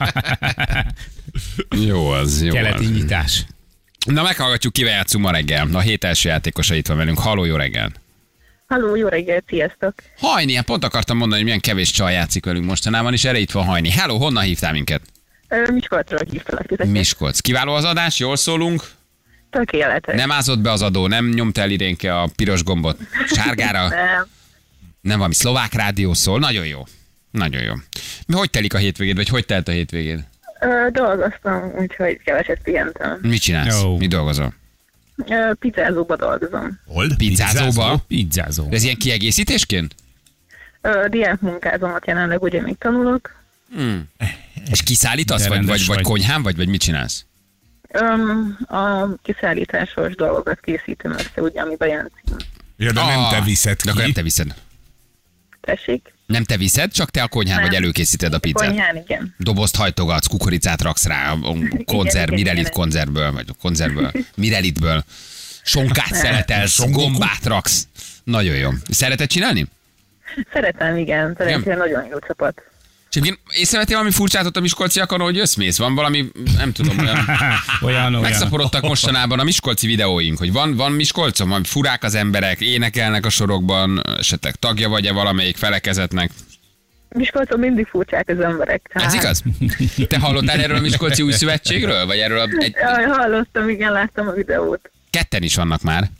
B: Jó az, jó
C: Keleti
B: az.
C: nyitás.
B: Na, meghallgatjuk, kivel játszunk ma reggel. A hét első játékosa itt van velünk. Halló, jó reggel.
G: Halló, jó reggelt, sziasztok!
B: Hajni, hát pont akartam mondani, hogy milyen kevés csaj játszik velünk mostanában, és erre itt van Hajni. Hello, honnan hívtál minket?
G: Miskolcról hívtalak titeket.
B: Miskolc. Kiváló az adás, jól szólunk.
G: Tökéletes.
B: Nem ázott be az adó, nem nyomta el Irénke a piros gombot. Sárgára, nem valami szlovák rádió szól. Nagyon jó. Nagyon jó. Mi hogy telik a hétvégéd, vagy hogy telt a hétvégéd?
G: Dolgoztam, úgyhogy keveset pihentem.
B: Mit csinálsz?
C: Jó.
B: Mi dolgozol?
G: Pizzázóba dolgozom.
D: Hol?
B: Pizzázóba?
C: Pizzázó.
B: De ez ilyen kiegészítésként?
G: Diákmunkázomat jelenleg ugye még tanulok.
B: És kiszállítasz,
C: De
B: vagy
C: rendes vagy.
B: konyhán, vagy mit csinálsz?
G: A kiszállításos dolgokat készítem össze, ugye, ami bejelentünk.
D: Ja, de nem te viszed
B: De akkor nem
D: ki.
B: te viszed.
G: Tessék?
B: Nem te viszed, csak te a konyhán
G: Nem.
B: vagy előkészíted a pizzát.
G: Konyhán, igen.
B: Dobozt hajtogatsz, kukoricát raksz rá, a konzerv,
G: igen,
B: Mirelit
G: igen.
B: konzervből, vagy a konzervből, Mirelitből. Sonkát szeletelsz, gombát raksz. Nagyon jó. Szereted csinálni?
G: Szeretem, igen. Szerintem nagyon jó csapat.
B: És egyébként észrevettél valami furcsátot a miskolciakon, hogy jössz-mész? Van valami, nem tudom, olyan...
C: Olyan.
B: Megszaporodtak mostanában a miskolci videóink, hogy van Miskolcon, van furák az emberek, énekelnek a sorokban, esetleg tagja vagy-e valamelyik felekezetnek.
G: Miskolcon mindig furcsák az emberek.
B: Ez igaz? Te hallottál erről a Miskolci új szövetségről? Vagy erről
G: Jaj, hallottam, igen, láttam a videót.
B: ketten is vannak már.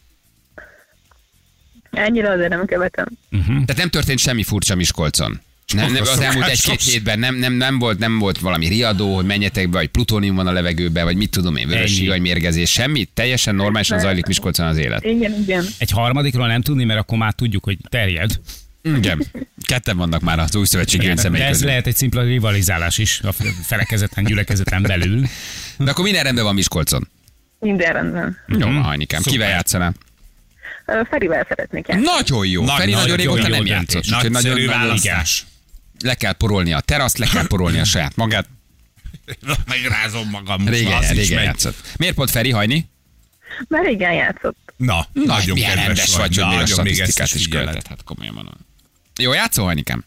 G: Ennyire azért nem követem.
B: Tehát nem történt semmi furcsa Miskolcon. Nem, az elmúlt egy-két hétben nem volt valami riadó, hogy menjetek be, vagy plutónium van a levegőben, vagy mit tudom én, vörös
C: Ennyi.
B: siganymérgezés, semmi. Teljesen normálisan zajlik Miskolcon az élet.
G: Igen.
C: Egy harmadikról nem tudni, mert akkor már tudjuk, hogy terjed.
B: Igen. Ketten vannak már az új szövetségi
C: De
B: önszemély
C: ez
B: közül.
C: lehet egy szimpla rivalizálás is a felekezeten, gyülekezeten belül.
B: De akkor minden rendben van Miskolcon.
G: Minden rendben.
B: Jó, Hajnikám. Kivel játszanál?
G: Ferivel szeretnék játszani.
B: Nagyon jó. Feri nagyon régóta nem játszott. úgyhogy
D: Nagyszerű
B: nagyon
D: választás.
B: le kell porolni a teraszt, le kell porolni a saját magát.
D: Megrázom magam. most,
B: Régen
D: az is megy.
B: játszott. Miért pont Feri, Hajni?
G: Mert régen játszott.
D: Na, nagyon
B: milyen
D: kedves
B: rendes vagy, hogy még a
D: nagyon, még ezt
B: statisztikát
D: is
B: is
D: figyeled.
B: követed. Hát komolyan mondom. Jó, játszol, Hajnikám?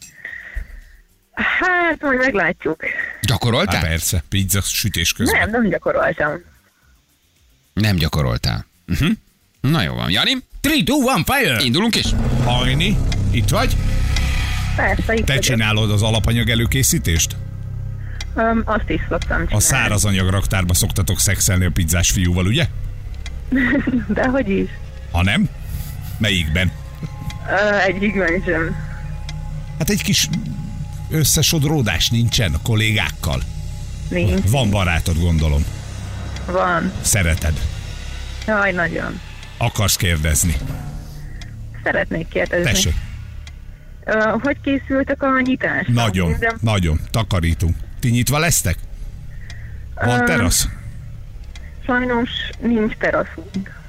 G: Hát, majd meglátjuk.
B: Gyakoroltál?
D: Hát persze, pizza sütés közben.
G: Nem gyakoroltam.
B: Nem gyakoroltál. Na jó van. Jani,
C: 3, 2, 1, fire!
B: indulunk is?
D: Hajni, itt vagy?
G: Persze, itt
D: Te
G: vagyok.
D: csinálod az alapanyag előkészítést?
G: Azt is szoktam csinálni.
D: A szárazanyag raktárba szoktatok szexelni a pizzás fiúval, ugye?
G: Dehogy is.
D: Ha nem? Melyikben?
G: Egyikben sem.
D: Hát egy kis összesodródás nincsen a kollégákkal.
G: Nincs.
D: Van barátod, gondolom.
G: Van.
D: Szereted.
G: Jaj, nagyon.
D: Akarsz kérdezni.
G: Szeretnék kérdezni.
D: Tessék.
G: Hogy készültek a nyitásra?
D: Nagyon,
G: Minden-
D: nagyon. Takarítunk. Ti nyitva lesztek? Van terasz?
G: Sajnos nincs teraszunk.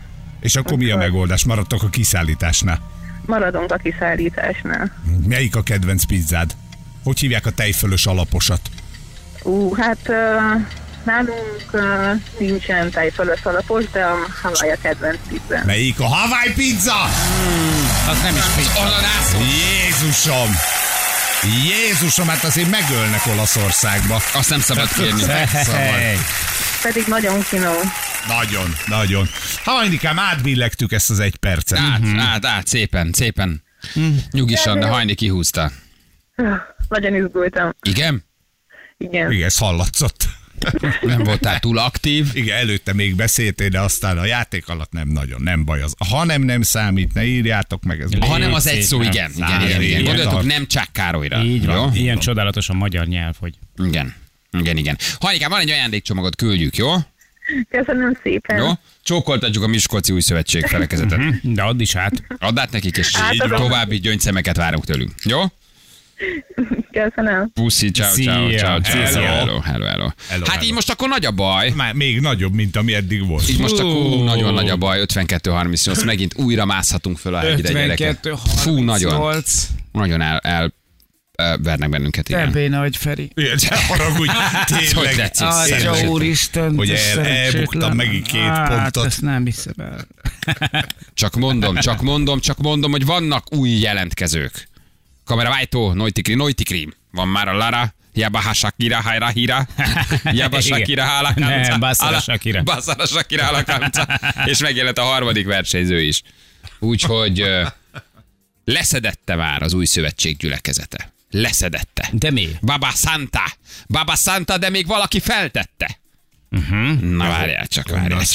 D: És akkor mi a megoldás? Maradtok a kiszállításnál?
G: Maradunk a kiszállításnál.
D: Melyik a kedvenc pizzád? Hogy hívják a tejfölös alaposat?
G: Hát nálunk nincsen tejfölös alapos, de a Hawaii a kedvenc pizzám.
D: Melyik a Hawaii pizza?
C: Az nem is pizza.
B: Ananászos.
D: Jézusom! Jézusom, hát azért megölnek Olaszországba.
B: Azt nem szabad kérni.
C: Hey.
G: Pedig nagyon finom.
D: Nagyon, nagyon. Hajnikám, átbillegtük ezt az 1 percet.
B: Át, szépen. Nyugisan, de Hajni kihúzta.
G: Nagyon izgultam.
B: Igen?
G: Igen.
D: Igen, ez hallatszott.
B: Nem voltál túl aktív.
D: Igen, előtte még beszéltél, de aztán a játék alatt nem nagyon, nem baj az. Ha nem számít, ne írjátok meg. Ez
B: Hanem az egy szó, igen. Gondoljatok, nem Csák Károlyra.
C: Így van.
B: Jó?
C: Ilyen csodálatos a magyar nyelv, hogy...
B: Igen. Hajnikám, van egy ajándékcsomagot, küldjük, jó?
G: Köszönöm szépen.
B: Jó? Csókoltatjuk a Miskolci Új Szövetség felekezetet.
C: De add is át.
B: Add át nekik, és
G: Átadom.
B: további gyöngyszemeket várunk tőlünk. Jó?
G: Köszönöm.
B: Puszi, ciao.
D: Hello.
B: Hát így most akkor nagy a baj.
D: már még nagyobb, mint ami eddig volt.
B: Így most akkor nagyon nagy a baj, 52-38, megint újra mászhatunk föl a hegyre, gyerekek.
C: 52-38.
B: Nagyon vernek bennünket, igen.
C: Béna vagy, Feri.
D: Ne haragudj,
B: Hogy
D: tényleg.
B: tetszik?
C: Atya úristen,
D: Hogy
C: te szerencsétlen.
D: elbuktam megint 2 pontot.
C: Ezt nem hiszem el.
B: Csak mondom, hogy vannak új jelentkezők. Kamera Vájtó, Noitikrim. Van már a Lara, Jabaha Shakira, Haira Hira, Jabba Shakira, Halakamca.
C: Nem, Bassara Shakira.
B: Bassara Shakira, Halakamca. És megjelent a harmadik versenyző is. Úgyhogy leszedette már az Új Szövetség gyülekezete. Leszedette.
C: De mi?
B: Baba Santa, de még valaki feltette. Na várjál csak.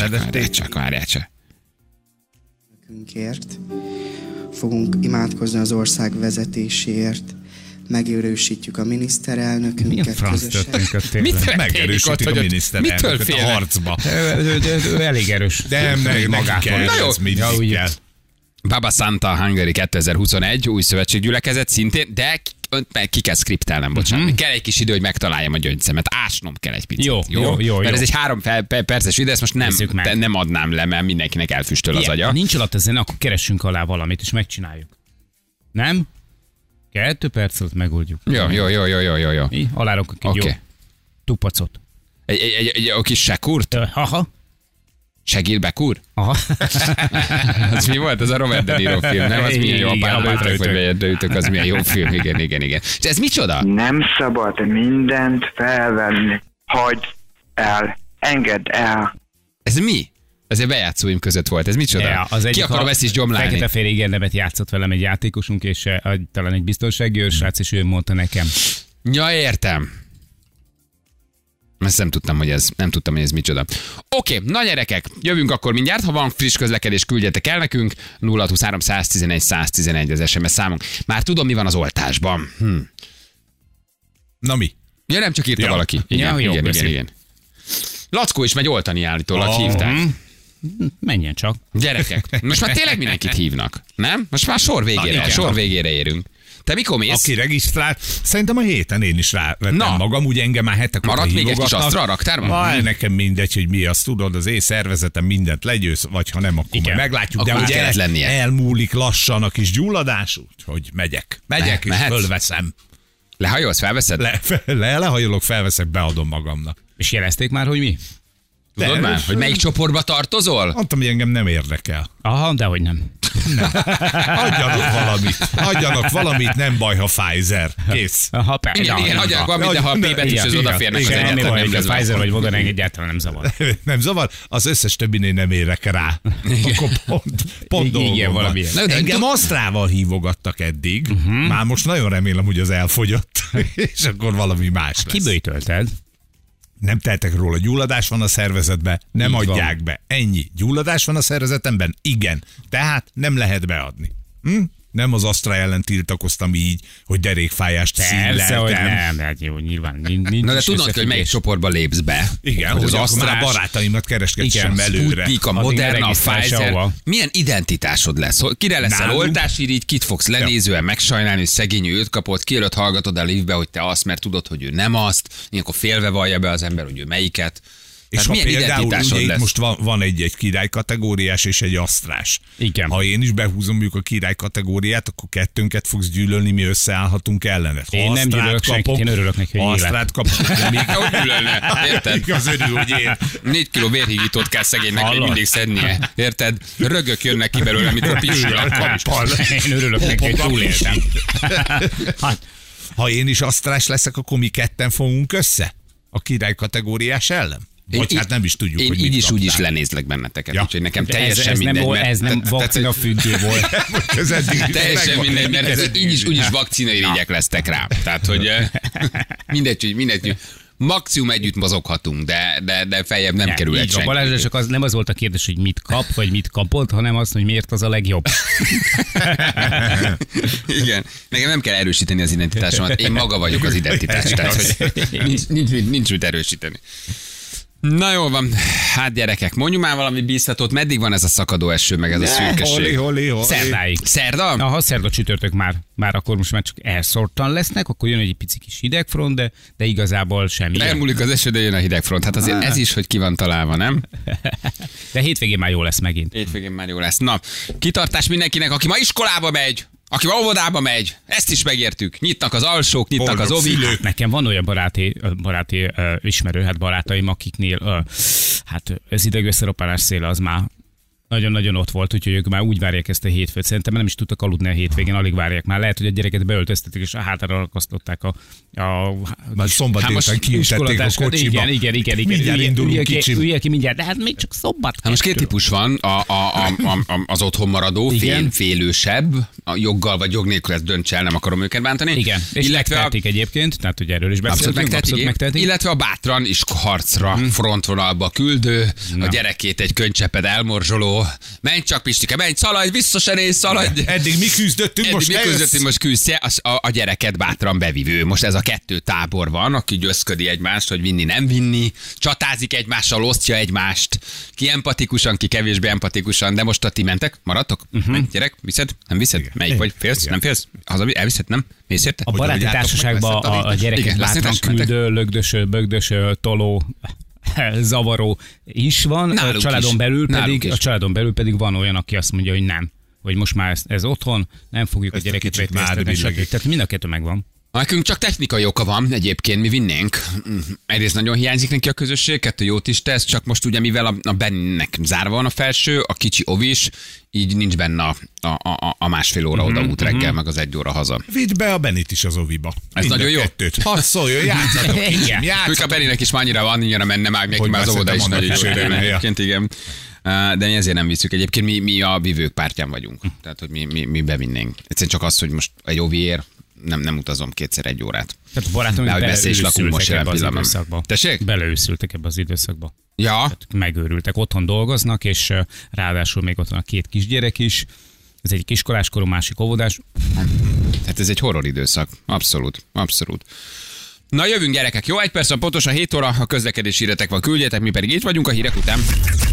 H: Nekünkért. Fogunk imádkozni az ország vezetéséért. Megerősítjük a
C: Milyen
H: miniszterelnökünket
C: franc
H: közösen.
C: történik tényleg?
D: Megerősítik a miniszterelnököt a
B: félnek?
D: harcba.
C: Ő elég erős.
D: Nem, neki kell,
B: Na jó.
D: ez mindig kell.
B: Baba Santa Hungary 2021 Új Szövetséggyülekezet szintén, de ki kell skriptelnem, bocsánat. Kell egy kis idő, hogy megtaláljam a gyöngyszemet. Ásnom kell egy picit.
C: Jó.
B: Mert ez egy 3 perces videó, ezt most
C: Nézzük meg.
B: nem adnám le, mert mindenkinek elfüstöl az
C: Igen,
B: agya.
C: ha nincs alatt a zene, akkor keressünk alá valamit, és megcsináljuk. Nem? 2 perc alatt megoldjuk.
B: Jó.
C: Mi? Alárok egy jó
B: Oké.
C: tupacot.
B: Egy kis sekurt?
C: Aha.
B: Segír Bekur?
C: Aha.
B: Az mi volt? Ez a Robert De Niro film, nem? Az milyen jó,
C: Igen,
B: apára ütök,
C: apára
B: vagy ütök, az milyen jó film, igen. És ez micsoda?
I: Nem szabad mindent felvenni. Hagyd el, engedd el.
B: Ez mi? Ez egy bejátszóim között volt, ez micsoda?
C: Ja, az
B: Ki akarom ezt is gyomlálni?
C: Fekete-fehér igen nevet játszott velem egy játékosunk, és talán egy biztonsági őrsrác, és ő mondta nekem.
B: Ja, értem. Ezt nem tudtam, hogy ez micsoda. Oké, na gyerekek, jövünk akkor mindjárt. Ha van friss közlekedés, küldjetek el nekünk. 0623 111 111 az SMS számunk. Már tudom, mi van az oltásban.
D: Na mi?
B: Ja, nem csak írta
D: Ja.
B: valaki.
C: Ja, jó,
B: Igen. Lackó is megy oltani állítólag, hívták.
C: Menjen csak.
B: Gyerekek, most már tényleg mindenkit hívnak, nem? Most már sor végére érünk. Te mikor mész?
D: Aki regisztrált, szerintem a héten én is rávettem magam, ugye engem már hetek óta
B: Maradt még egy kis
D: hívogatnak.
B: Astra a raktárban?
D: Nekem mindegy, hogy mi azt tudod, az én szervezetem mindent legyőz, vagy ha nem, akkor majd meglátjuk.
B: Akkor
D: De
B: már
D: ugye
B: kellett lennie.
D: elmúlik lassan a kis gyulladás, úgyhogy megyek és
B: Mehetsz?
D: fölveszem.
B: Lehajolsz, felveszed?
D: Lehajolok, felveszek, beadom magamnak.
C: És jelezték már, hogy mi?
B: Tudod már, hogy melyik csoportba tartozol?
D: Mondtam, hogy engem nem érdekel.
C: Aha, dehogy nem.
D: Adjanak valamit, nem baj, ha Pfizer. Kész.
C: Aha, persze.
B: Igen, hagyják valamit, de ha a P betűshöz
D: igen,
B: odaférnek, az
D: igen,
C: Semmi
B: egyáltalán
C: baj,
B: nem
C: hogy
B: lesz
C: a Pfizer
B: baj.
C: vagy Moderna egyáltalán nem zavar.
D: Nem zavar? Az összes többinél nem érek rá. Akkor pont dolgom
C: Igen,
D: van.
C: valami.
B: Na, de
D: Engem Asztrával hívogattak eddig. Már most nagyon remélem, hogy az elfogyott. És akkor valami más lesz.
C: Kiböjtölted?
D: Nem tehetek róla, gyulladás van a szervezetben, nem
C: Így
D: adják
C: van.
D: be. Ennyi. Gyulladás van a szervezetemben? Igen. Tehát nem lehet beadni. Nem az Astra ellen tiltakoztam így, hogy derékfájást
C: Persze, hogy
D: színleltem.
C: nem. Hát jó, nyilván nincs
B: Na de
C: is
B: tudod, hogy melyik
C: összefüggés.
B: csoportba lépsz be?
D: Igen,
B: Hogy
D: hogy
B: az
D: akkor már
B: Astrás,
D: barátaimat kereskedtem
C: Igen,
D: előre.
B: Sputnik, a
C: Addig
B: Moderna,
C: ne
B: a
C: regisztrálj
B: Pfizer.
C: sehova.
B: Milyen identitásod lesz? Kire leszel
D: Nálunk?
B: oltásirigy, kit fogsz lenézően megsajnálni, hogy szegény őt kapott, ki előtt hallgatod a liftbe, hogy te azt, mert tudod, hogy ő nem azt, ilyenkor félve vallja be az ember, hogy ő melyiket.
D: És
B: Tehát
D: ha
B: milyen
D: például
B: identitásod
D: ugye itt
B: lesz?
D: most van egy király kategóriás és egy asztrás.
C: Igen.
D: Ha én is behúzom mondjuk a király kategóriát, akkor kettőnket fogsz gyűlölni, mi összeállhatunk ellened. Ha
C: Én nem
D: asztrát
C: gyűlölök senkit,
D: kapok,
C: én örülök neki, hogy
D: ha
C: élet.
D: asztrát kapok, akkor még
B: Hogy gyűlölne, érted?
D: az örül, hogy én.
B: 4 kiló vérhigítót kell szegénynek még
C: Hallod?
B: mindig szednie, érted? Rögök jönnek ki belőle, mint a pisilak.
C: Én örülök neki, hogy túléltem. Hát,
D: Ha én is asztrás leszek, akkor mi ketten fogunk össze? A király kategóriás ellen? Vagy hát nem is tudjuk,
B: Én
D: hogy
B: így
D: mit
B: is úgy is
D: kaptál.
B: lenézlek benneteket,
D: Ja.
B: úgyhogy nekem
C: ez
B: teljesen
C: nem,
B: mindegy.
C: ez nem vakcina függő volt.
D: Ez eddig is
B: Teljesen
D: megvan.
B: mindegy, mert ez így is úgy is vakcinairigyek lesztek rám. Tehát, hogy mindegy. Maximum együtt mozoghatunk, de feljebb nem kerül egy
C: Így van, Balázs,
B: senki.
C: csak az nem az volt a kérdés, hogy mit kap, vagy mit kapott, hanem az, hogy miért az a legjobb.
B: Igen. Nekem nem kell erősíteni az identitásomat. Én maga vagyok az identitás. Tehát, hogy nincs mit erősíteni. Na jól van, hát gyerekek, mondjuk már valami bíztatót, meddig van ez a szakadó eső, meg ez a szürkesség?
D: Holi.
C: Szerdáig.
B: Szerda?
C: Ha szerda csütörtök már akkor most már csak elszórtan lesznek, akkor jön egy pici kis hidegfront, de igazából semmi.
B: Elmúlik az eső, de jön a hidegfront. Hát azért ez is, hogy ki van találva, nem?
C: De hétvégén már jó lesz megint.
B: Hétvégén már jó lesz. Na, kitartás mindenkinek, aki ma iskolába megy, aki ma óvodába megy, ezt is megértük. Nyitnak az alsók, nyitnak az
D: Boldog
B: ovik.
D: szülők.
C: Nekem van olyan baráti ismerő, hát barátaim, akiknél hát ez idegösszeroppanás széle az már nagyon-nagyon ott volt, úgyhogy ők már úgy várják ezt a hétfőt. Szerintem nem is tudtak aludni a hétvégén, alig várják már. Lehet, hogy a gyereket beöltöztetik, és a hátára akasztották
D: Majd szombat délután kiültették a kocsiba.
C: Igen.
D: Mindjárt indulunk kicsim.
C: Ülje ki mindjárt, de hát még csak szombat.
B: Hát most két típus van, az otthon maradó,
C: Igen.
B: félősebb, a joggal vagy jog nélkül ezt döntse el, nem akarom őket bántani.
C: Igen, és megtehetik egyébként, tehát hogy erről is
B: Abszolút
C: beszéltünk,
B: megtehetik. Illetve a bátran is harcra, frontvonalba küldő, a gyerekét egy könycseppet elmorzsoló, menj csak Pistike, menj, szaladj, vissza se nézz, szaladj.
D: Eddig mi küzdöttünk, most
B: mi
D: te jössz.
B: küzdöttünk, most küzdsz, a gyereket bátran bevivő. Most ez a kettő tábor van, aki győzködi egymást, hogy vinni, nem vinni, csatázik egymással, osztja egymást, ki empatikusan, ki kevésbé empatikusan, de most ti mentek, maradtok? Menj, gyerek, viszed? Nem viszed? Melyik vagy? Félsz?
D: Igen.
B: Nem félsz? Elviszed? Nem? Mész érte?
C: A baráti
D: Hogy
C: társaságban
D: megveszed,
C: a gyereket
B: Igen,
C: bátran
B: lesznek testek?
C: küldő, lögdöső, bögdöső, toló, zavaró is van.
B: Nálunk
C: A családon,
B: is.
C: belül
B: Nálunk
C: pedig,
B: is.
C: a családon belül pedig van olyan, aki azt mondja, hogy nem. Hogy most már ez otthon, nem fogjuk
D: Ezt
C: a gyereket
D: kicsit
C: vetéztetni,
D: már
C: stb.
D: billegik.
C: Tehát mind a kettő megvan.
B: Nekünk csak technikai oka van, egyébként mi vinnénk. Egyrészt nagyon hiányzik neki a közösség, kettő jót is tesz, csak most ugye mivel a Bennek zárva van a felső, a kicsi ovis, így nincs benne a másfél óra oda út reggel, meg az 1 óra haza.
D: Vidd be a Benit is az oviba.
B: Ez nagyon jó.
D: Hadd szóljon, játszatok kicsim,
C: Igen.
B: Ők a
D: játszatok.
B: Bennének is már annyira van, annyira menne már neki
D: Hogy
B: már az
D: már
B: óvoda is
D: szerintem
B: nagyon
D: annak
B: jó
D: is
B: örülne
D: örülne, ja.
B: egyébként, igen. De mi ezért nem visszük. Egyébként mi a vívők pártján vagyunk. Tehát, hogy mi bevinnénk. Egyszerűen csak az, hogy most egy oviért nem utazom 2x1 órát.
C: Tehát a barátom,
B: De hogy beszél és lakunk most
C: beleőszültek ebbe az
B: jelen
C: időszakba.
B: pillanatban. Tessék?
C: Beleőszültek ebbe az időszakba.
B: Ja,
C: Tehát megőrültek, otthon dolgoznak, és ráadásul még ott van a 2 kisgyerek is. Ez egy iskoláskorú, másik óvodás.
B: hát ez egy horror időszak. Abszolút. Na jövünk gyerekek. Jó, 1 perc van pontosan 7 óra, a közlekedési híretek van, küldjetek, mi pedig itt vagyunk a hírek után.